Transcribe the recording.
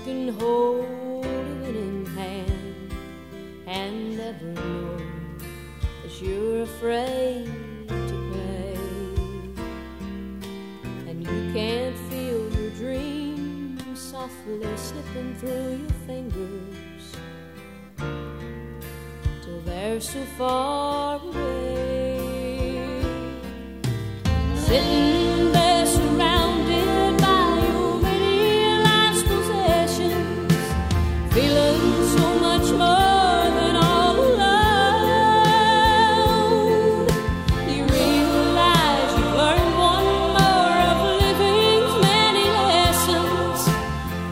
can hold a winning hand and never know that you're afraid to play, and you can't feel your dreams softly slipping through your fingers till they're so far away. Sitting there